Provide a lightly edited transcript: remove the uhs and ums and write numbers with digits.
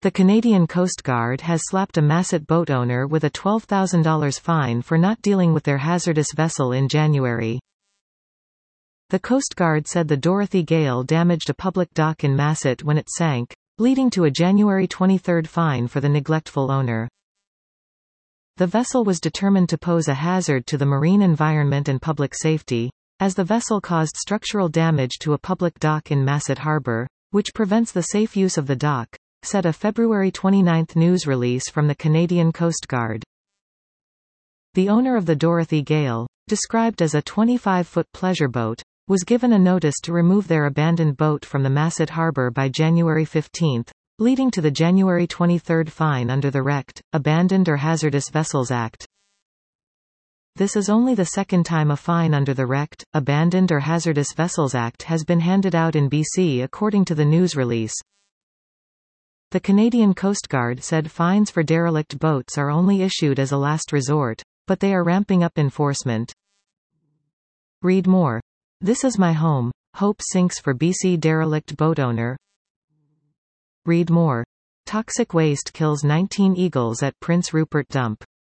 The Canadian Coast Guard has slapped a Masset boat owner with a $12,000 fine for not dealing with their hazardous vessel in January. The Coast Guard said the Dorothy Gale damaged a public dock in Masset when it sank, leading to a January 23 fine for the neglectful owner. The vessel was determined to pose a hazard to the marine environment and public safety, as the vessel caused structural damage to a public dock in Masset Harbour, which prevents the safe use of the dock, said a February 29 news release from the Canadian Coast Guard. The owner of the Dorothy Gale, described as a 25-foot pleasure boat, was given a notice to remove their abandoned boat from the Masset Harbour by January 15, leading to the January 23 fine under the Wrecked, Abandoned or Hazardous Vessels Act. This is only the second time a fine under the Wrecked, Abandoned or Hazardous Vessels Act has been handed out in BC, according to the news release. The Canadian Coast Guard said fines for derelict boats are only issued as a last resort, but they are ramping up enforcement. Read more. This is my home. Hope sinks for BC derelict boat owner. Read more. Toxic waste kills 19 eagles at Prince Rupert Dump.